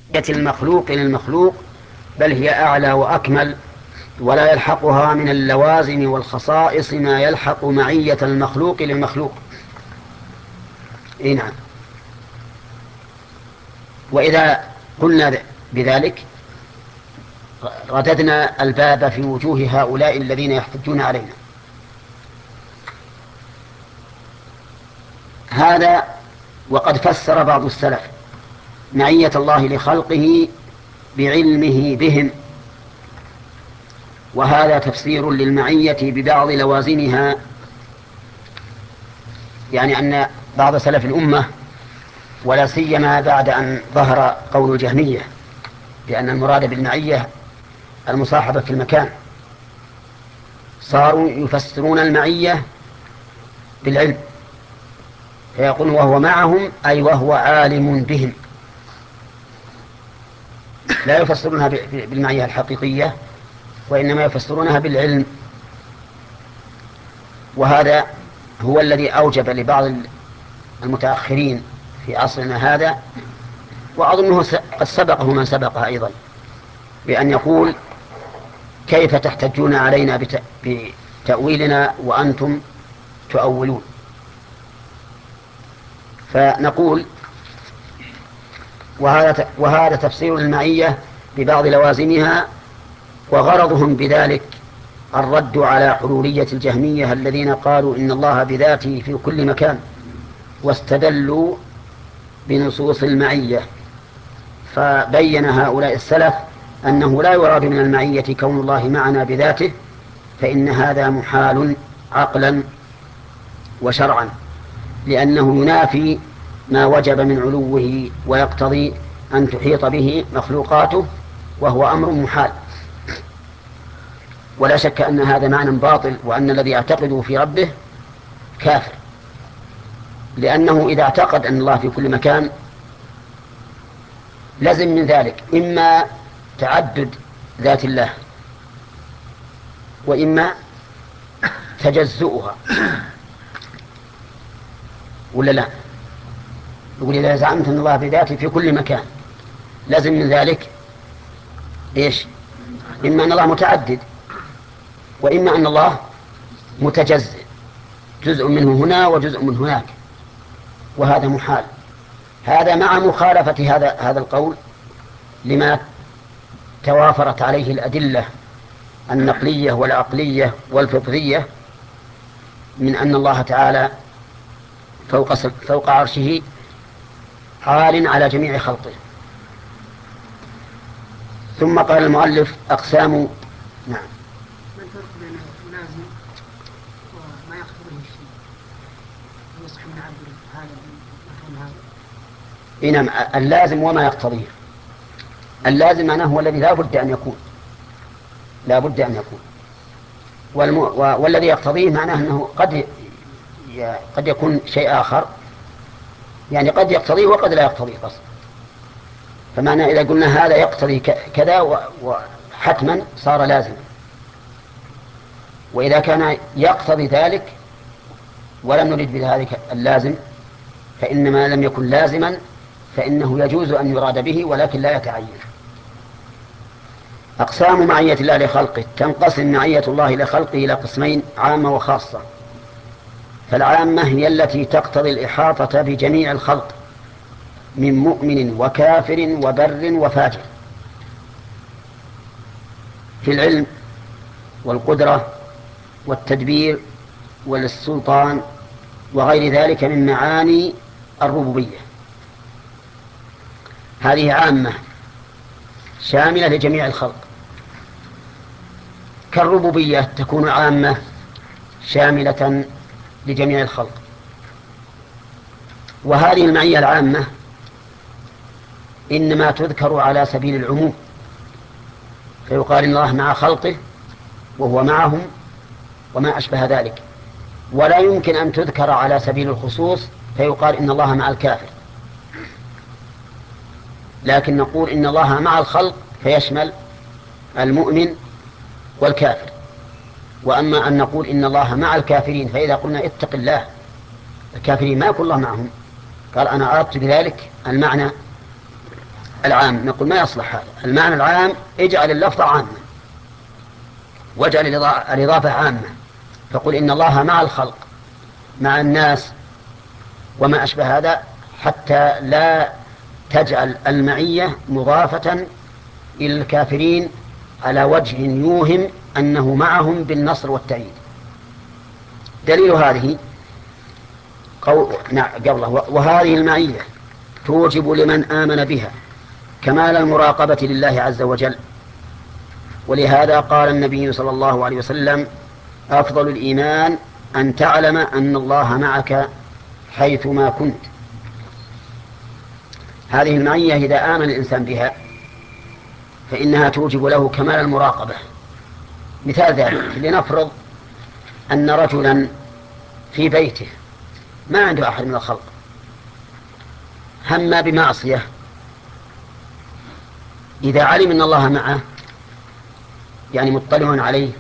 المخلوق للمخلوق، بل هي أعلى وأكمل، ولا يلحقها من اللوازم والخصائص ما يلحق معية المخلوق للمخلوق. نعم. وإذا قلنا بذلك رددنا الباب في وجوه هؤلاء الذين يحتجون علينا. هذا وقد فسر بعض السلف معية الله لخلقه بعلمه بهم، وهذا تفسير للمعية ببعض لوازمها، يعني أن بعض سلف الأمة ولا سيما بعد أن ظهر قول الجهمية بأن المراد بالمعية المصاحبة في المكان، صاروا يفسرون المعية بالعلم، فيقول وهو معهم أي وهو عالم بهم، لا يفسرونها بالمعية الحقيقية، وإنما يفسرونها بالعلم. وهذا هو الذي أوجب لبعض المتأخرين في عصرنا هذا، وأظنه قد سبقه من سبقه أيضا، بأن يقول كيف تحتجون علينا بتأويلنا وأنتم تؤولون. فنقول وهذا تفسير المعية ببعض لوازمها، وغرضهم بذلك الرد على حلولية الجهمية الذين قالوا إن الله بذاته في كل مكان، واستدلوا بنصوص المعية. فبين هؤلاء السلف أنه لا يراد من المعية كون الله معنا بذاته، فإن هذا محال عقلا وشرعا، لأنه ينافي ما وجب من علوه، ويقتضي أن تحيط به مخلوقاته، وهو أمر محال. ولا شك أن هذا معنى باطل، وأن الذي يعتقده في ربه كافر، لأنه إذا اعتقد أن الله في كل مكان لازم من ذلك إما تعدد ذات الله، وإما تجزؤها، ولا لا؟ يقول إذا زعمت أن الله بذاته في كل مكان لازم من ذلك إيش؟ إما أن الله متعدد، وإما أن الله متجزئ، جزء منه هنا وجزء من هناك، وهذا محال. هذا مع مخالفة هذا القول لما توافرت عليه الأدلة النقلية والعقلية والفطرية من أن الله تعالى فوق عرشه عال على جميع خلقه. ثم قال المؤلف أقسام. نعم. ما الفرق بين اللازم وما يقتضيه الشيء؟ يصح من عبر هذا المفهوم هذا؟ نعم، اللازم وما يقتضيه. اللازم معناه هو الذي لا بد أن يكون، لا بد أن يكون، والذي يقتضيه معناه أنه قد يكون شيء آخر، يعني قد يقتضيه وقد لا يقتضيه قصد. فمعنى إذا قلنا هذا يقتضي كذا وحتما صار لازما، وإذا كان يقتضي ذلك ولم نريد بذلك اللازم، فإنما لم يكن لازما فإنه يجوز أن يراد به ولكن لا يتعين. أقسام معية الله لخلقه. تنقسم معية الله لخلقه إلى قسمين: عامة وخاصة. فالعامة هي التي تقتضي الإحاطة بجميع الخلق من مؤمن وكافر وبر وفاجر، في العلم والقدرة والتدبير والسلطان وغير ذلك من معاني الربوبية. هذه عامة شاملة لجميع الخلق، كالربوبية تكون عامة شاملة لجميع الخلق. وهذه المعية العامة إنما تذكر على سبيل العموم، فيقال إن الله مع خلقه وهو معهم وما أشبه ذلك، ولا يمكن أن تذكر على سبيل الخصوص فيقال إن الله مع الكافر، لكن نقول إن الله مع الخلق فيشمل المؤمن والكافر. وأما أن نقول إن الله مع الكافرين، فإذا قلنا اتق الله، الكافرين ما يكون الله معهم، قال أنا أردت بذلك المعنى العام، نقول ما يصلح هذا. المعنى العام اجعل اللفظ عاما واجعل الإضافة عامة، فقل إن الله مع الخلق مع الناس وما أشبه هذا، حتى لا تجعل المعية مضافة إلى الكافرين على وجه يوهم أنه معهم بالنصر والتأييد. دليل هذه قوله وهذه المعية توجب لمن آمن بها كمال المراقبة لله عز وجل. ولهذا قال النبي صلى الله عليه وسلم أفضل الإيمان أن تعلم أن الله معك حيثما كنت. هذه المعية إذا آمن الإنسان بها فإنها توجب له كمال المراقبة. مثال ذلك لنفرض أن رجلا في بيته ما عنده أحد من الخلق، هم بمعصية، إذا علم أن الله معه يعني مطلع عليه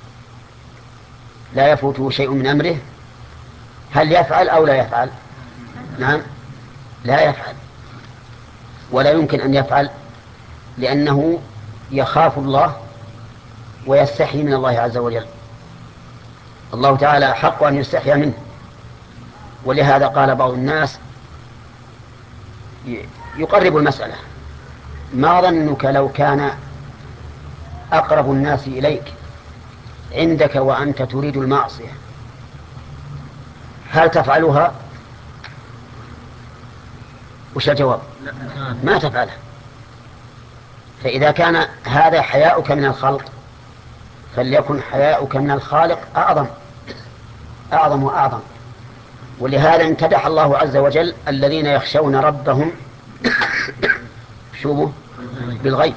لا يفوته شيء من أمره، هل يفعل أو لا يفعل؟ نعم، لا يفعل، ولا يمكن أن يفعل، لأنه يخاف الله ويستحي من الله عز وجل. الله تعالى حق أن يستحي منه. ولهذا قال بعض الناس يقرب المسألة: ما ظنك لو كان أقرب الناس إليك عندك وأنت تريد المعصية، هل تفعلها؟ وش الجواب؟ ما تفعلها. فإذا كان هذا حياؤك من الخلق فليكن حياؤك من الخالق أعظم وأعظم. ولهذا امتدح الله عز وجل الذين يخشون ربهم بالغيب،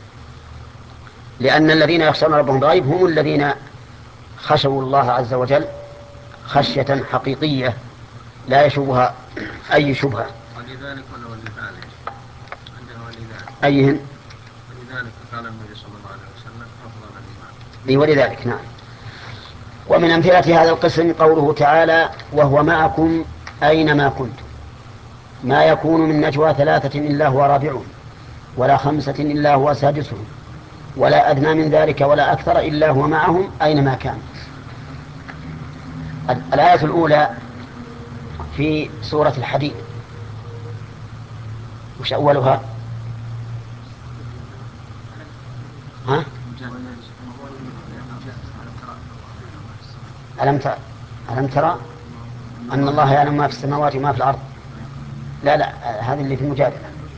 لأن الذين يخشون ربهم بالغيب هم الذين خشوا الله عز وجل خشية حقيقية لا يشوبها أي شبهة. ولذلك عندنا أيهن؟ ولذلك قال النبي صلى الله عليه وسلم أفضل الإيمان. أي ولذلك. نعم. ومن أمثلة هذا القسم قوله تعالى وهو معكم أينما كنتم، ما يكون من نجوى 3 إلا هو رابعهم ولا 5 إلا هو سادسهم ولا أدنى من ذلك ولا أكثر إلا هو معهم أينما كان. الآية الأولى في سورة الحديد، وش أولها؟ ها؟ ألم ترى أن الله يعلم ما في السماوات وما في الأرض؟ لا هذه اللي في المجادلة.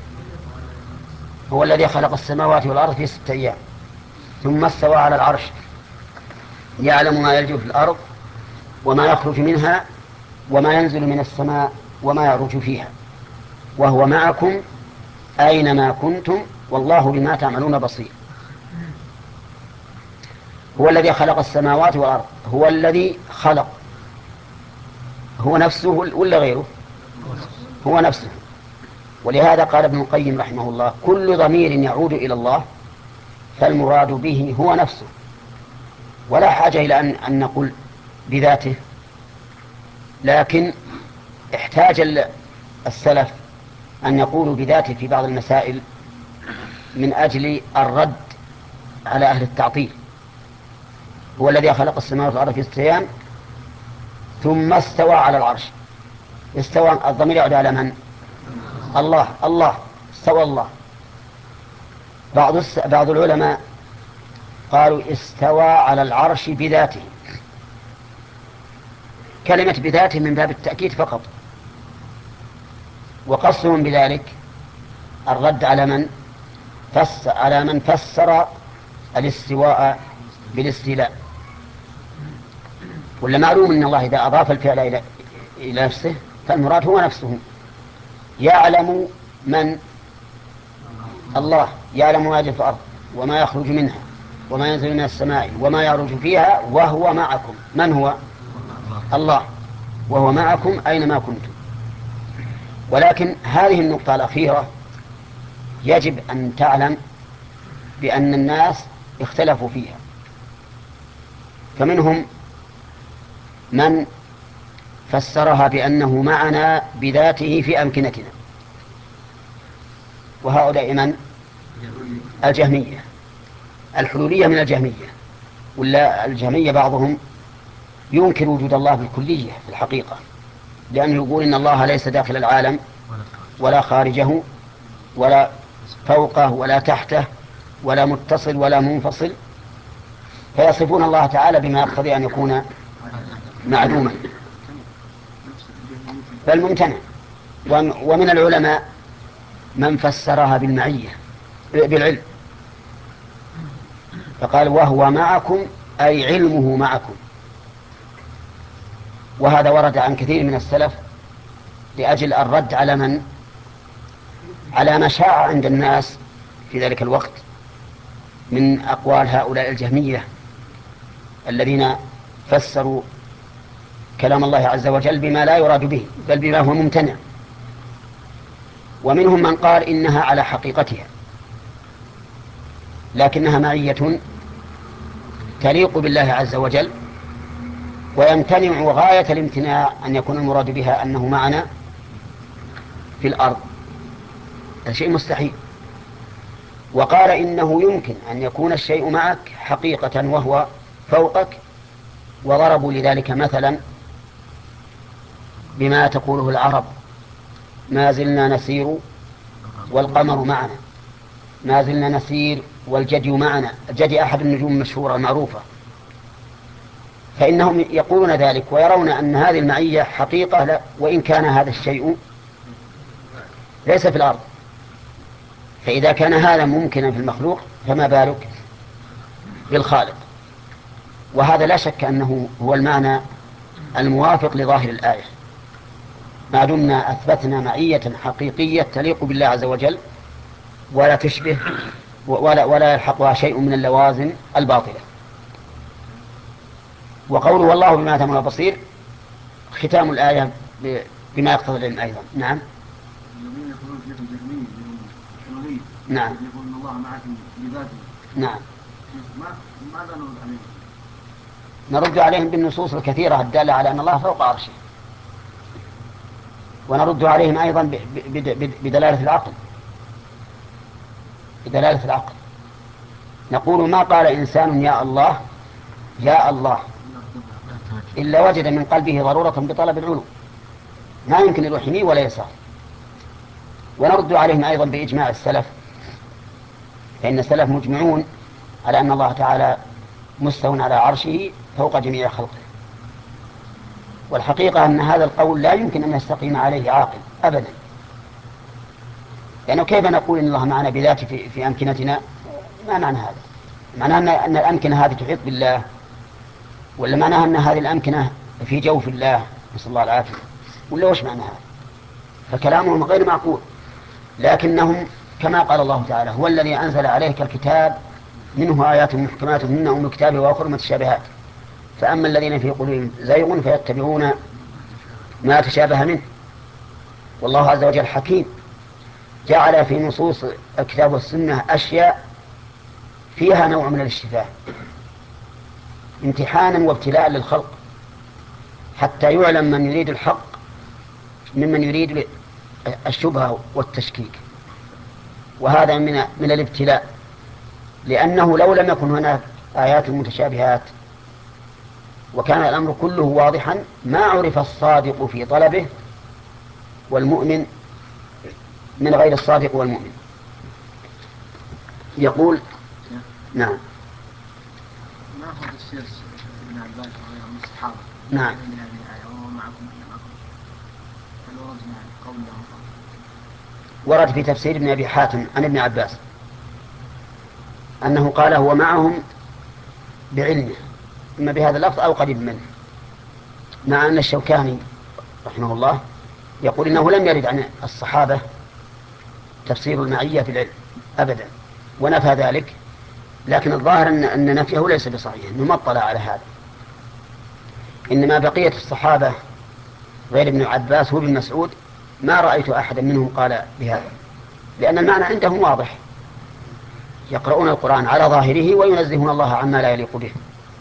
هو الذي خلق السماوات والأرض في 6 أيام ثم استوى على العرش يعلم ما يلج في الأرض وما يخرج منها وما ينزل من السماء وما يعرج فيها وهو معكم أينما كنتم والله بما تعملون بصير. هو الذي خلق السماوات والأرض، هو الذي خلق، هو نفسه ولا غيره؟ هو نفسه. ولهذا قال ابن القيم رحمه الله كل ضمير يعود إلى الله فالمراد به هو نفسه، ولا حاجة إلى أن نقول بذاته. لكن احتاج السلف أن يقولوا بذاته في بعض المسائل من أجل الرد على أهل التعطيل. هو الذي خلق السماوات والأرض في 6 أيام ثم استوى على العرش. استوى الضمير يعود على من؟ الله استوى الله. بعض العلماء قالوا استوى على العرش بذاته. كلمة بذاته من باب التأكيد فقط، وقصهم بذلك الرد على من فسر الاستواء بالاستيلاء. ولا معلوم أن الله إذا أضاف الفعل إلى نفسه فالمراد هو نفسه. يعلم من؟ الله يعلم ما يجري في الأرض وما يخرج منها وما ينزل من السماء وما يعرج فيها وهو معكم. من هو؟ الله. وهو معكم أينما كنتم. ولكن هذه النقطة الأخيرة يجب أن تعلم بأن الناس اختلفوا فيها، فمنهم من فسرها بأنه معنا بذاته في أمكنتنا، وهؤلاء من؟ الجهمية. الحلولية من الجهمية، ولا الجهمية بعضهم ينكر وجود الله بالكلية في الحقيقة، لأنه يقول إن الله ليس داخل العالم ولا خارجه ولا فوقه ولا تحته ولا متصل ولا منفصل، فيصفون الله تعالى بما يقتضي أن يكون معدوما بل ممتنع. ومن العلماء من فسرها بالمعية بالعلم، فقال وهو معكم أي علمه معكم. وهذا ورد عن كثير من السلف لأجل الرد على على ما شاع عند الناس في ذلك الوقت من أقوال هؤلاء الجهمية الذين فسروا كلام الله عز وجل بما لا يراد به بل بما هو ممتنع. ومنهم من قال إنها على حقيقتها لكنها معية تليق بالله عز وجل، ويمتنع غاية الامتناع أن يكون المراد بها أنه معنا في الأرض، هذا شيء مستحيل. وقال إنه يمكن أن يكون الشيء معك حقيقة وهو فوقك، وضربوا لذلك مثلا بما تقوله العرب: ما زلنا نسير والقمر معنا، ما زلنا نسير والجدي معنا. الجدي أحد النجوم المشهورة المعروفة. فإنهم يقولون ذلك ويرون أن هذه المعية حقيقة، لا وإن كان هذا الشيء ليس في الأرض. فإذا كان هذا ممكنا في المخلوق فما بالك بالخالق. وهذا لا شك أنه هو المعنى الموافق لظاهر الآية، ما دمنا أثبتنا معية حقيقية تليق بالله عز وجل ولا تشبه ولا يلحقها شيء من اللوازم الباطلة. وقوله والله بما تعملون بصير ختام الآية بما يقتضي العلم أيضا. نعم. الذين يقولون في الجهمية الحلولية نعم. يقولون الله معكم بذاته. نعم. ماذا نرد عليهم؟ نرد عليهم بالنصوص الكثيرة الدالة على أن الله فوق عرشه، ونرد عليهم أيضا بدلالة العقل. بدلالة العقل نقول ما قال إنسان يا الله يا الله إلا وجد من قلبه ضرورة بطلب العلو، ما يمكن يروح يمين ولا يسار. ونرد عليهم أيضا بإجماع السلف، فإن السلف مجمعون على أن الله تعالى مستو على عرشه فوق جميع خلقه. والحقيقة أن هذا القول لا يمكن أن يستقيم عليه عاقل أبدا، لأنه كيف نقول إن الله معنا بذاته في أمكنتنا؟ ما معنى هذا؟ معناه أن الأمكنة هذه تحيط بالله، ولا معناها أن هذه الأمكنة في جوف الله نسأل الله العافية، ولا وش معنى هذا؟ فكلامهم غير معقول. لكنهم كما قال الله تعالى: هو الذي أنزل عليك الكتاب منه آيات محكمات هن أم الكتاب وأخر متشابهات، فأما الذين في قلوبهم زيغ فيتبعون ما تشابه منه. والله عز وجل حكيم، جعل في نصوص الكتاب والسنة أشياء فيها نوع من الاشتباه امتحانا وابتلاء للخلق، حتى يعلم من يريد الحق ممن يريد الشبهة والتشكيك. وهذا من الابتلاء، لأنه لو لم يكن هناك آيات متشابهات وكان الأمر كله واضحا ما عرف الصادق في طلبه والمؤمن من غير الصادق والمؤمن. يقول نعم. ما هو تفسير ابن عباس وغيره من الصحابة؟ نعم. وهو معكم هل ورد قول لهم؟ ورد في تفسير ابن أبي حاتم عن ابن عباس أنه قال هو معهم بعلمه، إما بهذا اللفظ أو قريب منه، مع أن الشوكاني رحمه الله يقول إنه لم يرد عن الصحابة تفسير المعية في العلم أبدا، ونفى ذلك. لكن الظاهر أن نفيه ليس بصحيح، إنه ما اطلع على هذا. إنما بقية الصحابة غير ابن عباس وابن مسعود ما رأيت أحدا منهم قال بهذا، لأن المعنى عندهم واضح، يقرؤون القرآن على ظاهره وينزهون الله عما لا يليق به.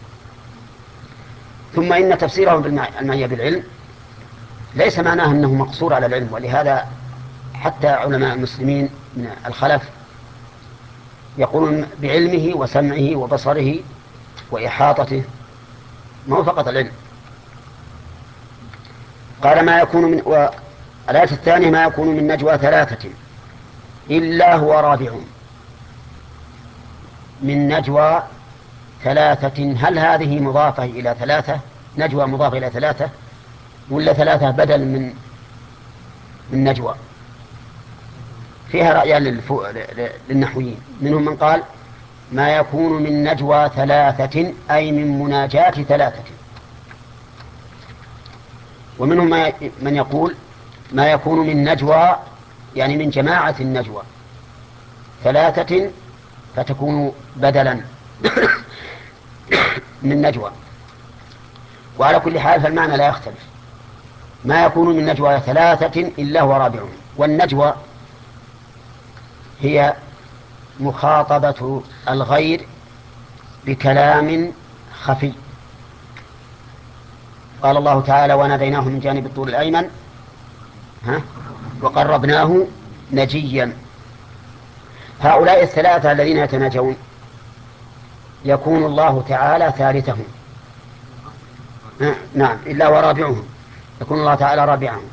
ثم إن تفسيرهم بالمعية بالعلم ليس معناه أنه مقصور على العلم، ولهذا حتى علماء المسلمين من الخلف يقولون بعلمه وسمعه وبصره وإحاطته، ما هو فقط العلم. قال ما يكون من، والآية الثانية ما يكون من نجوى ثلاثة إلا هو رابعهم. من نجوى ثلاثة، هل هذه مضافة إلى ثلاثة، نجوى مضافة إلى ثلاثة، ولا ثلاثة بدل من نجوى؟ فيها رأيان للنحويين، منهم من قال ما يكون من نجوى ثلاثة أي من مناجاة ثلاثة، ومنهم من يقول ما يكون من نجوى يعني من جماعة النجوى ثلاثة فتكون بدلا من نجوى. وعلى كل حال فالمعنى لا يختلف، ما يكون من نجوى ثلاثة إلا هو رابعهم. والنجوى هي مخاطبة الغير بكلام خفي. قال الله تعالى وناديناه من جانب الطور الأيمن وقربناه نجيا. هؤلاء الثلاثة الذين يتناجون يكون الله تعالى ثالثهم، نعم إلا ورابعهم، يكون الله تعالى رابعهم.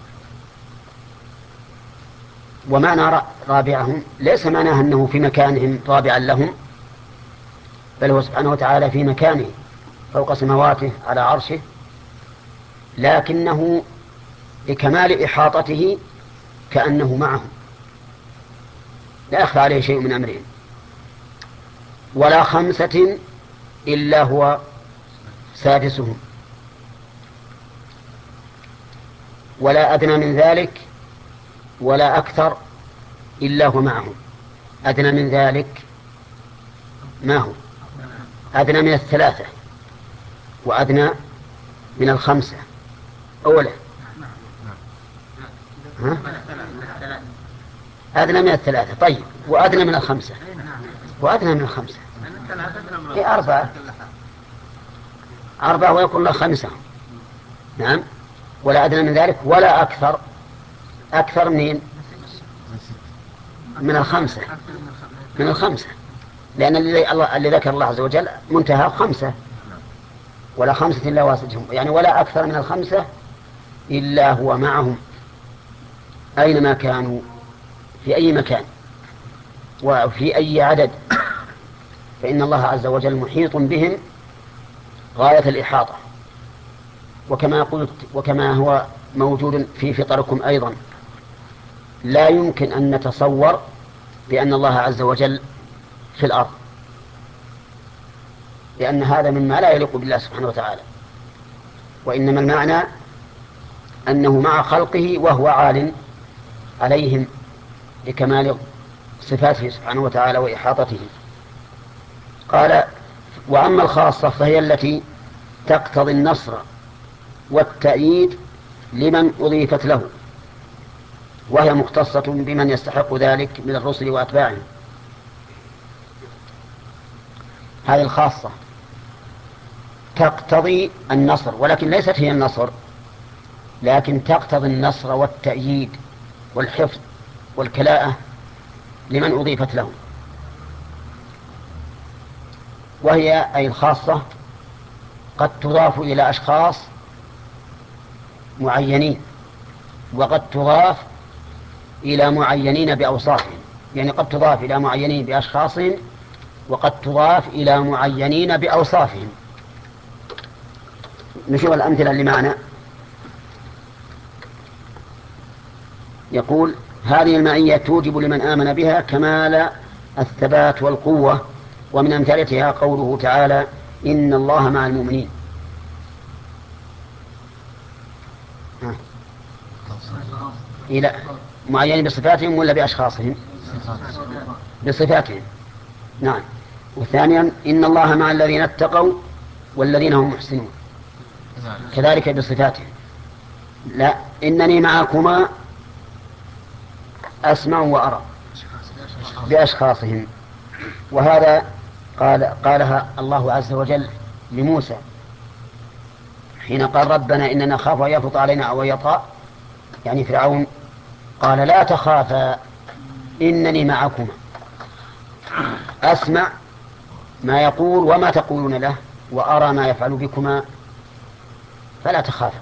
ومعنى رابعهم ليس معناه أنه في مكانهم رابعا لهم، بل هو سبحانه وتعالى في مكانه فوق سماواته على عرشه، لكنه لكمال إحاطته كأنه معهم لا يخفى عليه شيء من أمرهم. ولا خمسة إلا هو سادسهم، ولا أدنى من ذلك ولا أكثر إلا هو معهم. أدنى من ذلك ما هو؟ أدنى من الثلاثة وأدنى من الخمسة أولا، أدنى من الثلاثة. طيب وأدنى من الخمسة؟ وأدنى من الخمسة هي أربعة ويكون له خمسة. نعم. ولا أدنى من ذلك ولا أكثر. أكثر من الخمسة، من الخمسة، لأن اللي ذكر الله عز وجل منتهى خمسة. ولا خمسة إلا واسدهم، يعني ولا أكثر من الخمسة إلا هو معهم أينما كانوا، في أي مكان وفي أي عدد، فإن الله عز وجل محيط بهم غاية الإحاطة. وكما قلت وكما هو موجود في فطركم أيضا، لا يمكن أن نتصور بأن الله عز وجل في الأرض، لأن هذا مما لا يليق بالله سبحانه وتعالى. وإنما المعنى أنه مع خلقه وهو عال عليهم لكمال صفاته سبحانه وتعالى وإحاطته. قال وأما الخاصة فهي التي تقتضي النصر والتأييد لمن أضيفت له، وهي مختصة بمن يستحق ذلك من الرسل وأتباعهم. هذه الخاصة تقتضي النصر، ولكن ليست هي النصر، لكن تقتضي النصر والتأييد والحفظ والكلاءة لمن أضيفت له. وهي أي الخاصة قد تضاف إلى أشخاص معينين، وقد تضاف إلى معينين بأوصافهم، يعني قد تضاف إلى معينين بأشخاصهم، وقد تضاف إلى معينين بأوصافهم. نشوف الأمثلة اللي معنا. يقول هذه المعية توجب لمن آمن بها كمال الثبات والقوة، ومن أمثلتها قوله تعالى إن الله مع المؤمنين. إلى معين بصفاتهم ولا بأشخاصهم؟ بصفاتهم. نعم. وثانيا إن الله مع الذين اتقوا والذين هم محسنون، كذلك بصفاتهم. لا إنني معكما أسمع وأرى بأشخاصهم. وهذا قالها الله عز وجل لموسى حين قال ربنا إننا نخاف أن يفرط علينا أو يطغى، يعني فرعون. قال لا تخافا إنني معكما أسمع ما يقول وما تقولون له وأرى ما يفعل بكما فلا تخافا.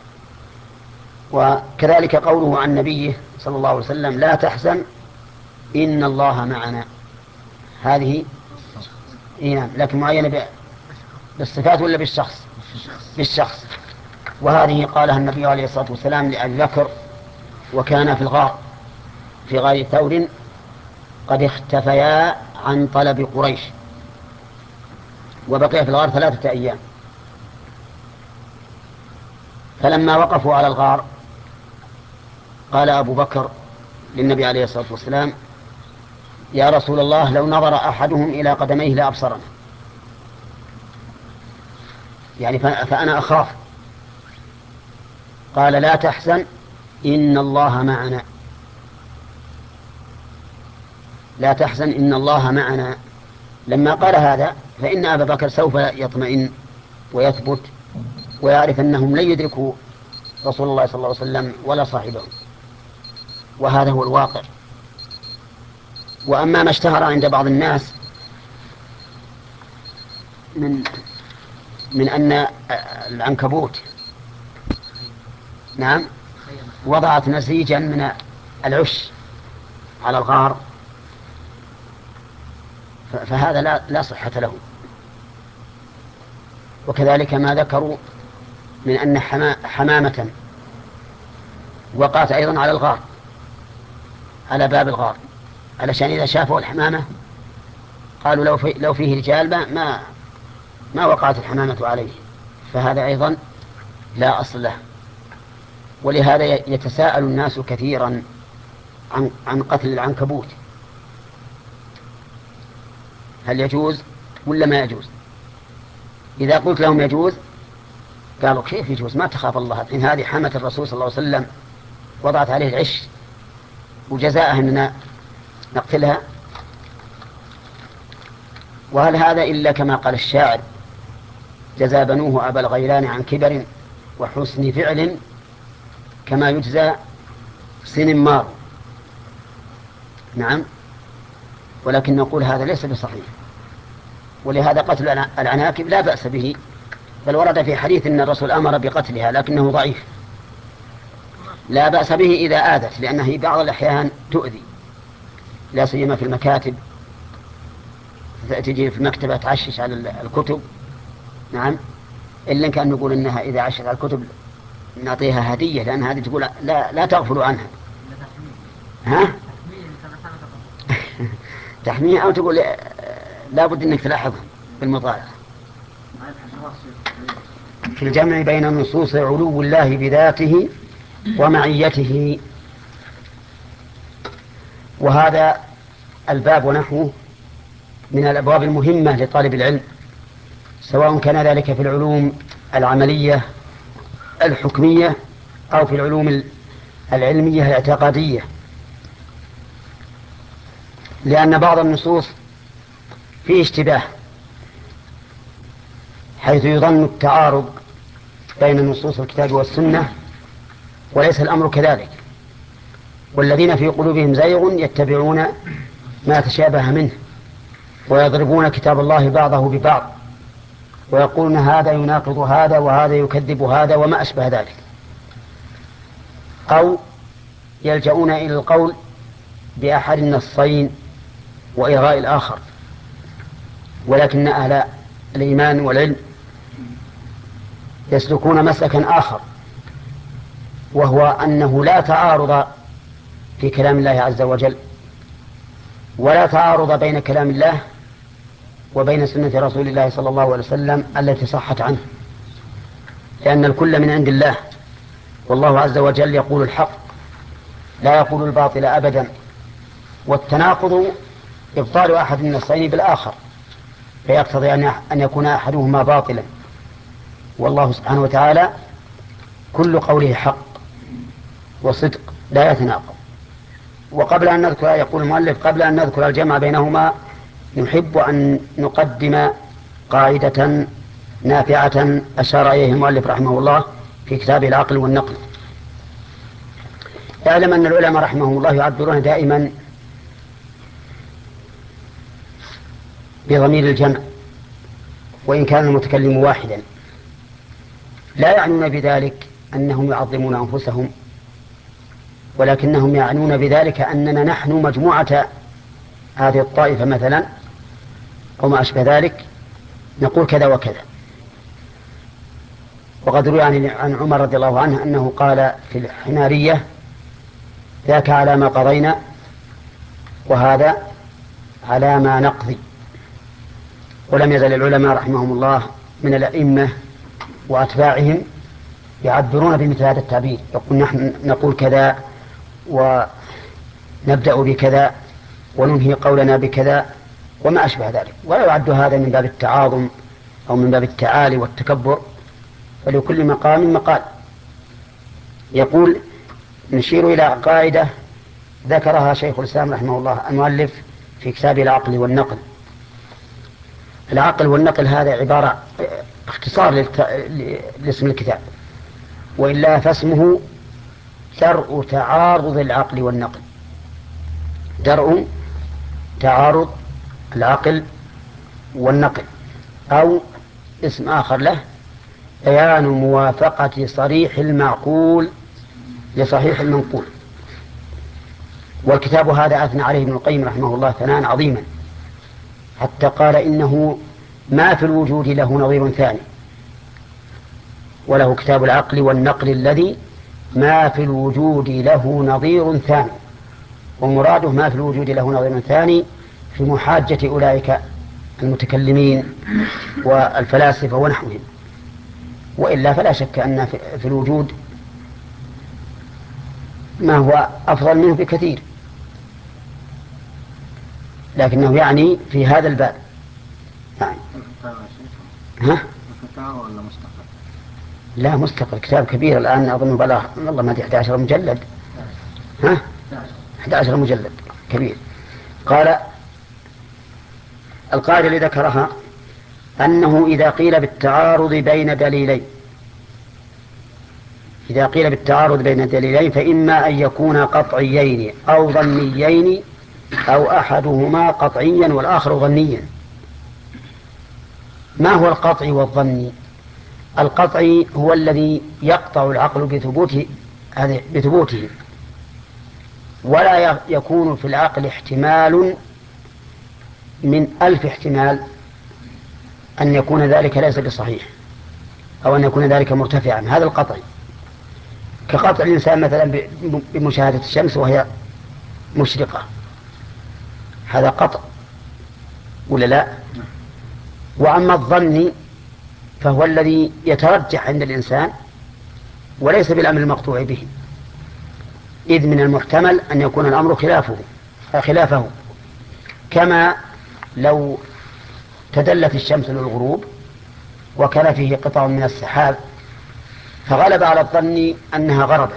وكذلك قوله عن نبيه صلى الله عليه وسلم لا تحزن إن الله معنا، هذه نعم، لكن معينة بالصفات ولا بالشخص؟ بالشخص. وهذه قالها النبي عليه الصلاة والسلام لأبي بكر وكان في الغار في غار ثور قد اختفيا عن طلب قريش وبقي في الغار 3 أيام، فلما وقفوا على الغار قال أبو بكر للنبي عليه الصلاة والسلام يا رسول الله لو نظر أحدهم إلى قدميه لأبصرنا، يعني فأنا أخاف. قال لا تحزن إن الله معنا، لا تحزن إن الله معنا. لما قال هذا فإن أبا بكر سوف يطمئن ويثبت ويعرف أنهم لن يدركوا رسول الله صلى الله عليه وسلم ولا صاحبه، وهذا هو الواقع. وأما ما اشتهر عند بعض الناس من أن العنكبوت نعم وضعت نسيجا من العش على الغار، فهذا لا صحة له. وكذلك ما ذكروا من أن حمامة وقعت أيضا على الغار على باب الغار، علشان إذا شافوا الحمامة قالوا لو فيه رجال ما وقعت الحمامة عليه، فهذا أيضا لا أصل له. ولهذا يتساءل الناس كثيرا عن قتل العنكبوت، هل يجوز ولا ما يجوز؟ إذا قلت لهم يجوز قالوا كيف يجوز، ما تخاف الله، إن هذه حمة الرسول صلى الله عليه وسلم وضعت عليه العش وجزاءها أننا نقتلها. وهل هذا إلا كما قال الشاعر جزى بنوه أبا الغيلان عن كبر وحسن فعل كما يجزى سن مار. نعم، ولكن نقول هذا ليس بصحيح. ولهذا قتل العناكب لا بأس به، بل ورد في حديث أن الرسول أمر بقتلها لكنه ضعيف. لا بأس به إذا آذت، لأنه بعض الأحيان تؤذي، لا سيما في المكاتب، تجي في المكتبة تعشش على الكتب. نعم، إلا كان نقول إنها إذا عشت على الكتب نعطيها هدية، لأن هذه تقول لا تغفلوا عنها. ها؟ تحميه، أو تقول لا بد أنك تلاحظها بالمطالعة. في الجمع بين نصوص علو الله بذاته ومعيته. وهذا الباب ونحوه من الأبواب المهمة لطالب العلم، سواء كان ذلك في العلوم العملية الحكمية أو في العلوم العلمية الاعتقادية، لأن بعض النصوص فيه اشتباه حيث يظن التعارض بين نصوص الكتاب والسنة، وليس الأمر كذلك. والذين في قلوبهم زيغ يتبعون ما تشابه منه ويضربون كتاب الله بعضه ببعض ويقولون هذا يناقض هذا وهذا يكذب هذا وما أشبه ذلك، أو يلجؤون إلى القول بأحد النصين وإلغاء الآخر. ولكن أهل الإيمان والعلم يسلكون مسلكا آخر، وهو أنه لا تعارض في كلام الله عز وجل، ولا تعارض بين كلام الله وبين سنة رسول الله صلى الله عليه وسلم التي صحت عنه، لأن الكل من عند الله، والله عز وجل يقول الحق لا يقول الباطل أبدا. والتناقض إبطال أحد النصين بالآخر، فيقتضي أن يكون أحدهما باطلا، والله سبحانه وتعالى كل قوله حق وصدق لا يتناقض. وقبل أن نذكر، يقول المؤلف قبل أن نذكر الجمع بينهما نحب أن نقدم قاعدة نافعة أشار إليه المؤلف رحمه الله في كتاب العقل والنقل. اعلم أن العلماء رحمهم الله يعبرون دائما بضمير الجمع وإن كان المتكلم واحدا، لا يعنون بذلك أنهم يعظمون أنفسهم، ولكنهم يعنون بذلك أننا نحن مجموعة هذه الطائفة مثلا أو ما أشبه ذلك نقول كذا وكذا. وقد روي عن عمر رضي الله عنه أنه قال في الحمارية: ذاك على ما قضينا وهذا على ما نقضي. ولم يزل العلماء رحمهم الله من الأئمة وأتباعهم يعبرون بمثل هذا التعبير، يقول نحن نقول كذا ونبدأ بكذا وننهي قولنا بكذا وما أشبه ذلك، ولا يعد هذا من باب التعاظم أو من باب التعالي والتكبر، ولكل مقام مقال. يقول: نشير إلى قاعدة ذكرها شيخ الإسلام رحمه الله المؤلف في كتاب العقل والنقل. العقل والنقل هذا عبارة اختصار لاسم الكتاب، وإلا فاسمه درء تعارض العقل والنقل، درء تعارض العقل والنقل، أو اسم آخر له بيان موافقة صريح المعقول لصحيح المنقول. والكتاب هذا أثنى عليه ابن القيم رحمه الله ثناء عظيما، حتى قال إنه ما في الوجود له نظير ثاني، وله كتاب العقل والنقل الذي ما في الوجود له نظير ثاني. ومراده ما في الوجود له نظير ثاني في محاجة أولئك المتكلمين والفلاسفة ونحوهم، وإلا فلا شك أن في الوجود ما هو أفضل منه بكثير، لكنه يعني في هذا الباب يعني. ها؟ ولا مستقل؟ لا مستقل، كتاب كبير الآن أظن بلغ والله ما 11 مجلد. ها؟ 11 مجلد كبير. قال: القاعدة اللي ذكرها أنه إذا قيل بالتعارض بين دليلين، إذا قيل بالتعارض بين دليلين فإما أن يكون قطعيين أو ظنيين، أو أحدهما قطعيا والآخر ظنيا. ما هو القطعي والظني؟ القطعي هو الذي يقطع العقل بثبوته، ولا يكون في العقل احتمال من 1000 احتمال أن يكون ذلك ليس بصحيح، أو أن يكون ذلك مرتفعا. هذا القطعي، كقطع الإنسان مثلا بمشاهدة الشمس وهي مشرقة، هذا قطع ولا لا؟ وأما الظن فهو الذي يترجح عند الإنسان وليس بالأمر المقطوع به، إذ من المحتمل أن يكون الأمر خلافه، كما لو تدلت الشمس للغروب وكان فيه قطع من السحاب فغلب على الظن أنها غربت،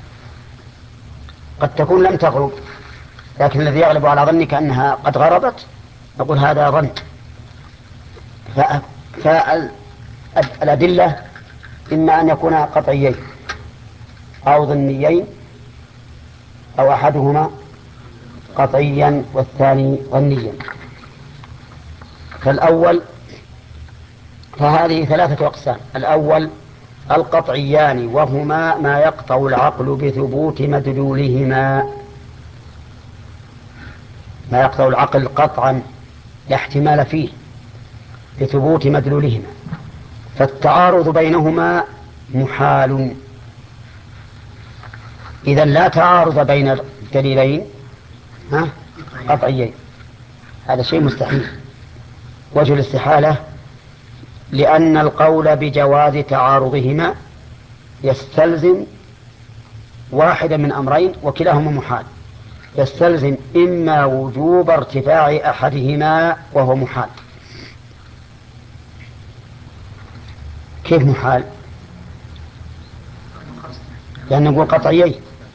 قد تكون لم تغرب، لكن الذي يغلب على ظنك أنها قد غربت نقول هذا ظن. فالأدلة إما أن يكون قطعيين أو ظنيين، أو أحدهما قطعيا والثاني ظنيا. فهذه 3 أقسام. الأول القطعيان، وهما ما يقطع العقل بثبوت مدلولهما، ما يقطع العقل قطعا لا احتمال فيه بثبوت مدلولهما، فالتعارض بينهما محال. إذا لا تعارض بين دليلين قطعيين، هذا شيء مستحيل. وجه الاستحالة لأن القول بجواز تعارضهما يستلزم واحدا من أمرين وكلاهما محال، يستلزم إما وجوب ارتفاع أحدهما وهو محال. كيف محال؟ لأن نقول قطعيين،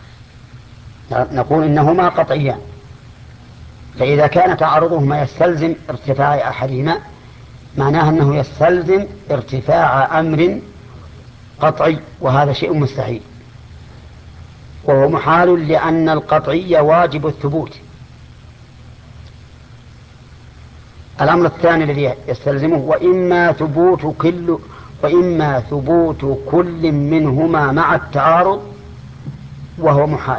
نقول إنهما قطعيان، فإذا كان تعارضهما يستلزم ارتفاع أحدهما معناها أنه يستلزم ارتفاع أمر قطعي، وهذا شيء مستحيل، وهو محال لأن القطعي واجب الثبوت، الأمر الثاني الذي يستلزمه وإما ثبوت كل منهما مع التعارض وهو محال،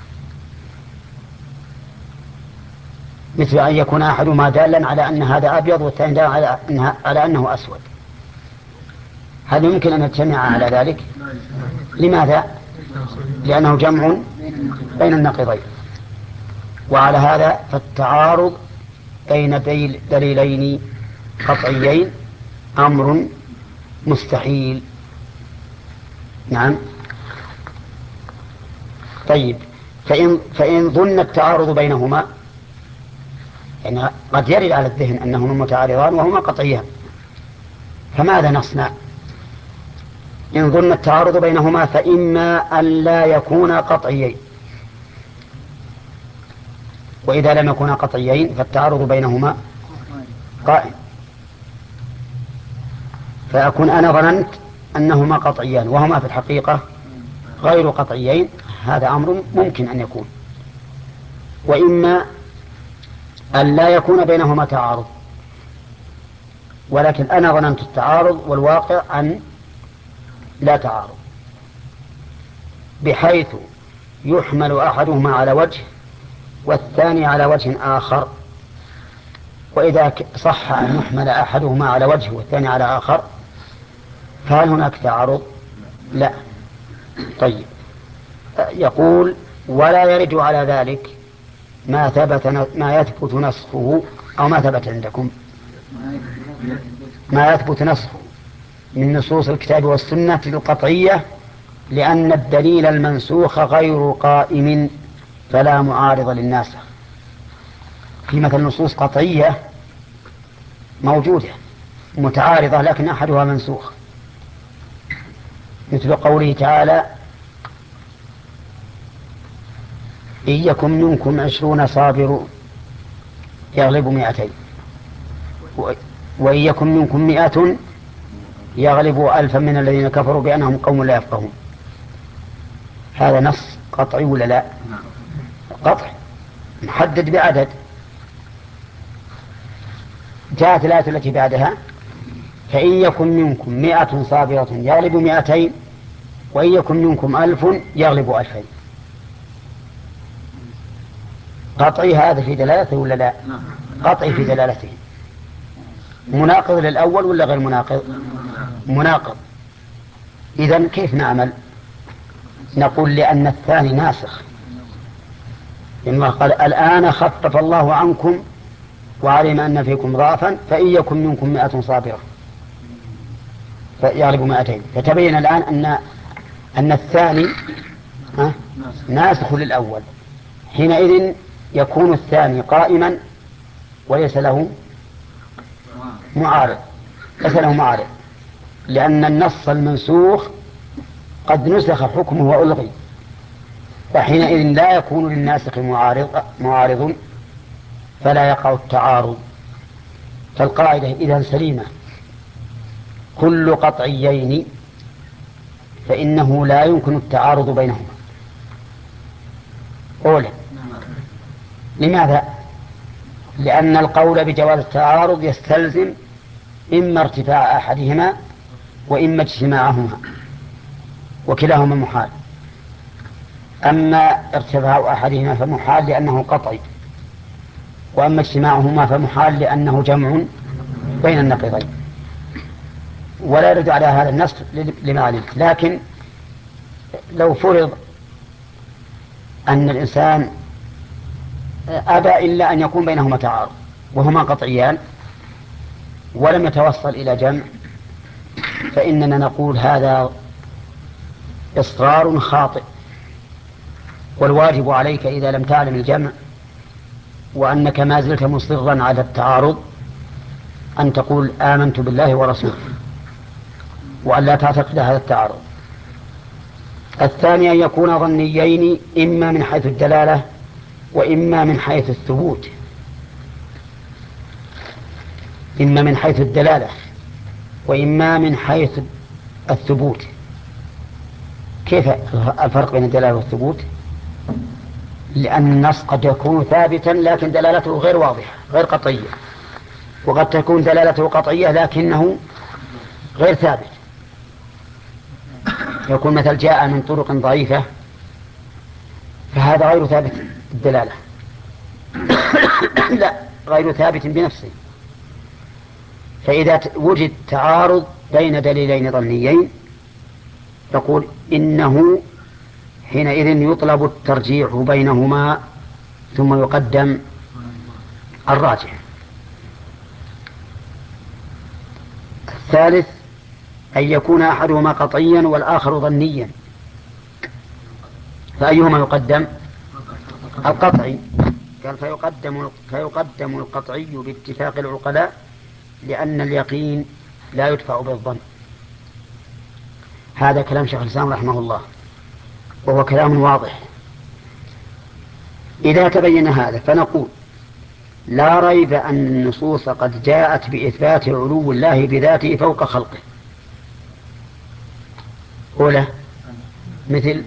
مثل أن يكون أحدهما دالا على أن هذا أبيض والثاني دالا على أنه أسود. هل يمكن أن يجتمع على ذلك؟ لماذا؟ لأنه جمع بين النقيضين. وعلى هذا فالتعارض بين دليلين قطعيين أمر مستحيل. نعم. طيب، فإن ظن التعارض بينهما، يعني قد يرد على الذهن أنهما متعارضان وهما قطعيان، فماذا نصنع؟ إن ظن التعارض بينهما فإما أن لا يكونا قطعيين، وإذا لم يكونا قطعيين فالتعارض بينهما قائم، فأكون أنا ظننت أنهما قطعيان وهما في الحقيقة غير قطعيين، هذا أمر ممكن أن يكون. وإما أن لا يكون بينهما تعارض، ولكن أنا ظننت التعارض والواقع أن لا تعارض، بحيث يحمل أحدهما على وجه والثاني على وجه آخر. وإذا صح أن يحمل أحدهما على وجه والثاني على آخر فهل هناك تعارض؟ لا. طيب، يقول ولا يرد على ذلك ما يثبت نسخه، أو ما ثبت عندكم ما يثبت نسخه من نصوص الكتاب والسنة القطعية، لأن الدليل المنسوخ غير قائم فلا معارض للناسخ. في مثل نصوص قطعية موجودة متعارضة لكن أحدها منسوخ، مثل قوله تعالى إن يكن منكم 20 صابرون يغلب 200 وإن يكن منكم 100 يغلب 1000 من الذين كفروا بأنهم قوم لا يفقهون. هذا نص قطعي ولا لا؟ قطع محدد بعدد. جاءت الآية التي بعدها فإن يكن منكم 100 صابرة يغلب 200 وإن يكن منكم 1000 يغلب 2000. قطعي هذا في دلالته ولا لا؟ قطعي في دلالته. مناقض للأول ولا غير مناقض؟ مناقض. إذن كيف نعمل؟ نقول لأن الثاني ناسخ، لما قال الآن خفف الله عنكم وعلم أن فيكم ضعفا فإن يكن منكم 100 صابرة فيغلب 200. فتبين الآن أن الثاني ناسخ للأول، حينئذ يكون الثاني قائما وليس له معارض، لأن النص المنسوخ قد نسخ حكمه وألغي، فحينئذ لا يكون للناسخ معارض فلا يقع التعارض. فالقاعدة إذن سليمة، كل قطعيين فإنه لا يمكن التعارض بينهما. أولا، لماذا؟ لأن القول بجواز التعارض يستلزم إما ارتفاع أحدهما وإما اجتماعهما، وكلاهما محال. أما ارتفاع أحدهما فمحال لأنه قطعي، وأما اجتماعهما فمحال لأنه جمع بين النقيضين. ولا يرد على هذا النص لما علمت. لكن لو فرض أن الإنسان أبى إلا أن يكون بينهما تعارض وهما قطعيان ولم يتوصل إلى جمع، فإننا نقول هذا إصرار خاطئ، والواجب عليك إذا لم تعلم الجمع وأنك ما زلت مصرا على التعارض أن تقول آمنت بالله ورسوله، وأن لا تعتقد هذا التعارض. الثاني أن يكون ظنيين، إما من حيث الدلالة وإما من حيث الثبوت. إما من حيث الدلالة وإما من حيث الثبوت. كيف الفرق بين الدلالة والثبوت؟ لأن النص قد يكون ثابتا لكن دلالته غير واضحة غير قطعية، وقد تكون دلالته قطعية لكنه غير ثابت، يكون مثل جاء من طرق ضعيفة، فهذا غير ثابت الدلالة. لا، غير ثابت بنفسه. فإذا وجد تعارض بين دليلين ظنيين يقول إنه حينئذ يطلب الترجيح بينهما ثم يقدم الراجح. الثالث أن يكون أحدهما قطعيا والآخر ظنيا، فأيهما يقدم؟ القطعي. قال فيقدم القطعي باتفاق العقلاء لأن اليقين لا يدفع بالظن. هذا كلام شيخ الإسلام رحمه الله، وهو كلام واضح. إذا تبين هذا فنقول لا ريب أن النصوص قد جاءت بإثبات علو الله بذاته فوق خلقه. أولى مثل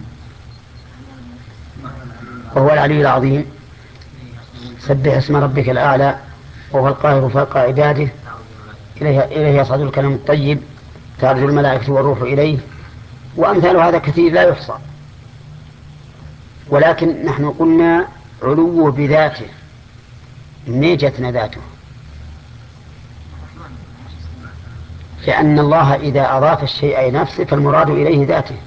وهو العلي العظيم، سبح اسم ربك الأعلى، وهو القاهر فوق عباده، إليه يصعد الكلام الطيب، تعرج الملائكة والروح إليه، وأمثال هذا كثير لا يحصى. ولكن نحن قلنا علوه بذاته، نيجتنا ذاته، لأن الله إذا أضاف الشيء إلى نفسه فالمراد إليه ذاته.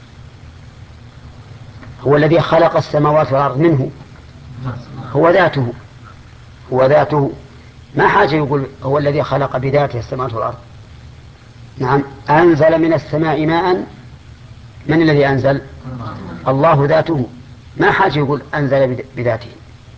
هو الذي خلق السماوات والأرض منه، هو ذاته. ما حاجة يقول هو الذي خلق بذاته السماوات والأرض. نعم، أنزل من السماء ماء، من الذي أنزل؟ الله ذاته. ما حاجة يقول أنزل بذاته.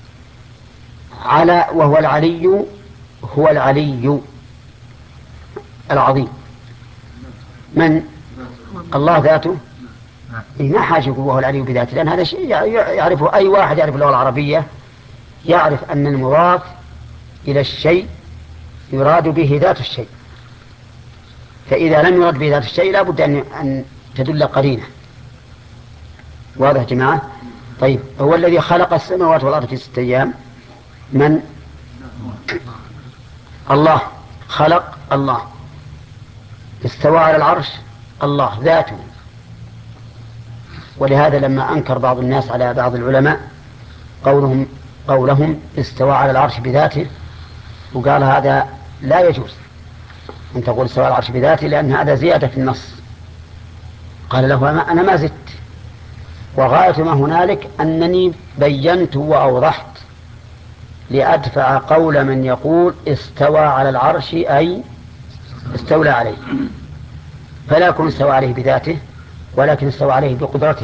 وهو العلي، هو العلي العظيم. من؟ الله ذاته. ما حاجة يقول وهو العلي بذاته، لأن هذا شيء يعرفه أي واحد يعرف اللغة العربية، يعرف أن المضاف إلى الشيء يراد به ذات الشيء، فإذا لم يرد به ذات الشيء لا بد أن تدل قرينة. واضح جماعة؟ طيب، هو الذي خلق السماوات والأرض في 6 أيام. من؟ الله. خلق الله. استوى على العرش الله ذاته. ولهذا لما أنكر بعض الناس على بعض العلماء قولهم استوى على العرش بذاته، وقال هذا لا يجوز أن تقول استوى على العرش بذاته، لأن هذا زيادة في النص. قال له أنا ما زدت، وغاية ما هنالك أنني بينت وأوضحت لأدفع قول من يقول استوى على العرش أي استولى عليه، فلا يكون استوى عليه بذاته ولكن استوى عليه بقدرته.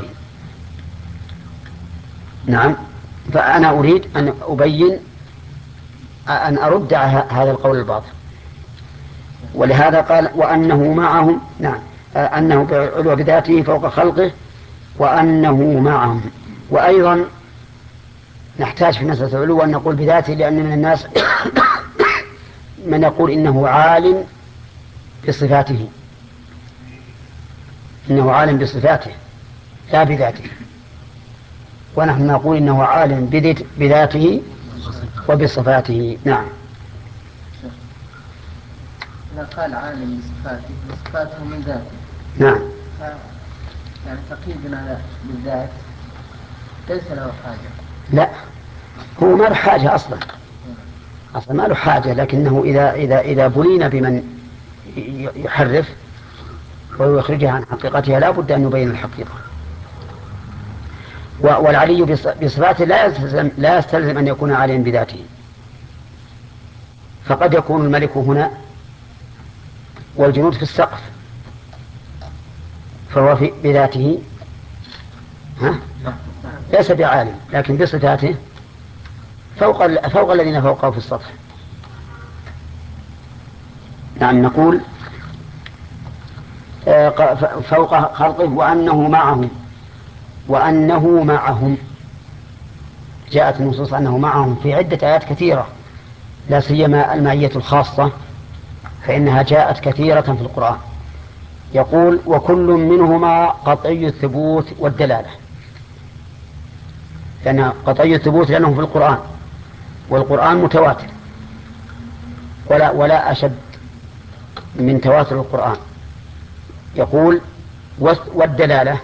نعم، فأنا أريد أن أبين أن أرد هذا القول الباطل. ولهذا قال وأنه معهم. نعم، أنه بعلو بذاته فوق خلقه وأنه معهم. وأيضا نحتاج في مسألة العلو أن نقول بذاته، لأن من الناس من يقول إنه عالم بصفاته، إنه عالم بصفاته لا بذاته، ونحن نقول إنه عالم بذاته وبصفاته. نعم. إذا قال عالم بصفاته من ذاته، نعم، يعني تقييدنا بالذات ليس له حاجة. لا، هو ما له حاجة أصلا ما له حاجة، لكنه إذا بلينا بمن يحرف ويخرجها عن حقيقتها لا بد أن نبين الحقيقة. والعلي بصفاته لا يستلزم أن يكون عاليا بذاته، فقد يكون الملك هنا والجنود في السقف فهو بذاته ليس بعالم، لكن بصفاته فوق الذين فوقه في السطح. نعم، نقول فوق خلقه وأنه معهم. جاءت النصوص أنه معهم في عدة آيات كثيرة، لا سيما المعية الخاصة فإنها جاءت كثيرة في القرآن. يقول وكل منهما قطعي الثبوت والدلالة، لأن قطعي الثبوت لأنه في القرآن، والقرآن متواتر، ولا أشد من تواتر القرآن. يقول والدلالة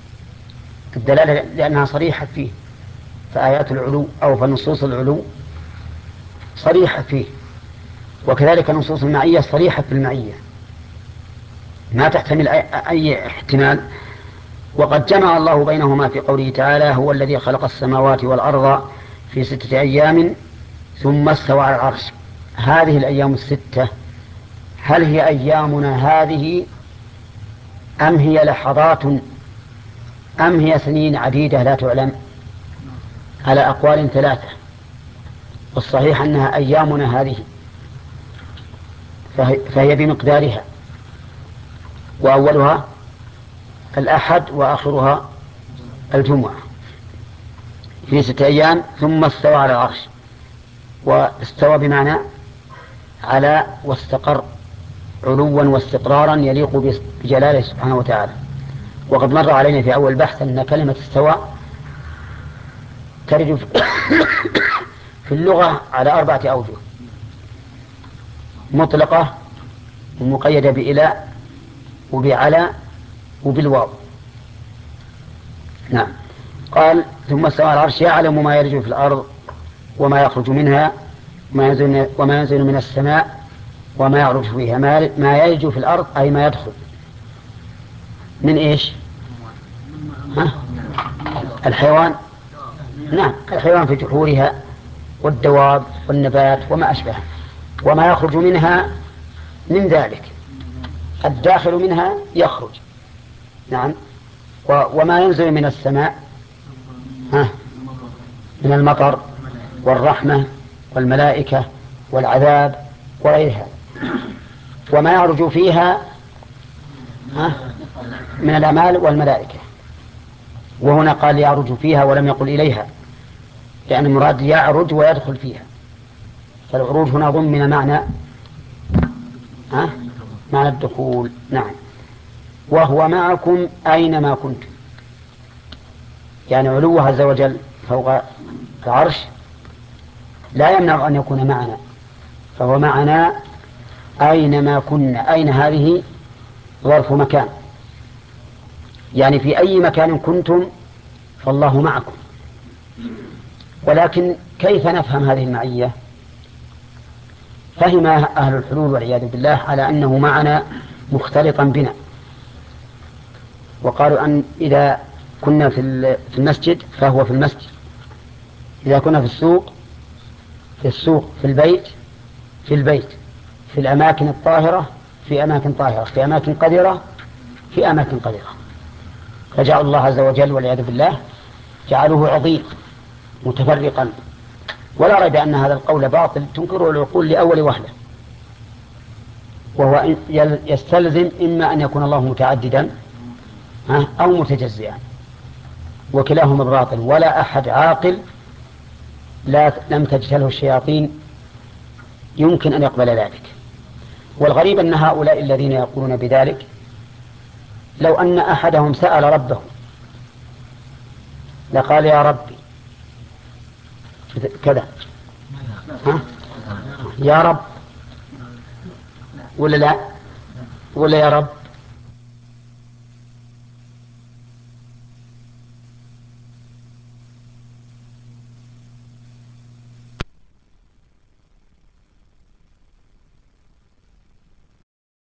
لأنها صريحة فيه، فآيات العلو أو فنصوص العلو صريحة فيه، وكذلك نصوص المعية صريحة في المعية ما تحتمل أي احتمال. وقد جمع الله بينهما في قوله تعالى هو الذي خلق السماوات والأرض في 6 أيام ثم استوى على العرش. هذه الأيام ال6 هل هي أيامنا هذه أم هي لحظات أم هي سنين عديدة لا تعلم؟ على أقوال 3، والصحيح أنها أيامنا هذه، فهي بمقدارها، وأولها الأحد وآخرها الجمعة في 6 أيام ثم استوى على العرش. واستوى بمعنى على واستقر علوا واستقرارا يليق بجلاله سبحانه وتعالى. وقد مر علينا في أول بحث أن كلمة استوى ترد في اللغة على 4 أوجه: مطلقة ومقيدة بإلى وبعلى وبالواو. نعم. قال ثم استوى على العرش يعلم ما يلج في الأرض وما يخرج منها وما ينزل من السماء وما يعرج فيها. ما يلج في الأرض أي ما يدخل من إيش؟ الحيوان. نعم، الحيوان في جحورها والدواب والنبات وما أشبه. وما يخرج منها من ذلك الداخل منها يخرج. نعم. وما ينزل من السماء من المطر والرحمة والملائكة والعذاب وغيرها. وما يعرج فيها من الأعمال والملائكة. وهنا قال يعرج فيها ولم يقل إليها، يعني المراد يعرج ويدخل فيها، فالعروج هنا ضمن معنى الدخول. نعم. وهو معكم أينما كنتم، يعني علوه عز وجل فوق العرش لا يمنع أن يكون معنا، فهو معنا أينما كنا. أين هذه ظرف مكان، يعني في أي مكان كنتم فالله معكم. ولكن كيف نفهم هذه المعية؟ فهم أهل الحلول والعياذ بالله على أنه معنا مختلطا بنا، وقالوا أن إذا كنا في المسجد فهو في المسجد، إذا كنا في السوق في السوق، في البيت في البيت، في الأماكن الطاهرة في أماكن طاهرة، في أماكن قذرة في أماكن قذرة. فجعل الله عز وجل والعياذ بالله جعله عظيم متفرقا. ولا ريب أن هذا القول باطل تنكره العقول لأول وهلة، وهو يستلزم إما أن يكون الله متعددا أو متجزئا، وكلاهما باطل. ولا أحد عاقل لم تجتله الشياطين يمكن أن يقبل ذلك. والغريب أن هؤلاء الذين يقولون بذلك لو أن أحدهم سأل ربه لقال يا ربي كذا، يا رب ولا لا، ولا يا رب،